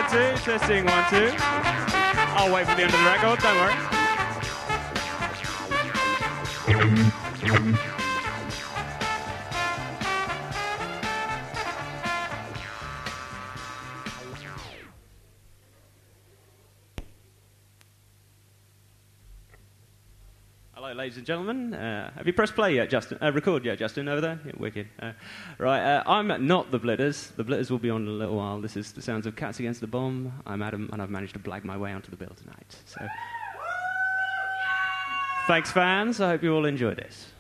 2. Testing 1, 2. I'll wait for the end of the record, don't worry. Hello, ladies and gentlemen. Have you pressed play yet, Justin? Record yet, Justin, over there? Yeah, wicked. Right, I'm not the Blitters. The Blitters will be on in a little while. This is the sounds of Cats Against the Bomb. I'm Adam, and I've managed to blag my way onto the bill tonight. So, thanks, fans. I hope you all enjoy this.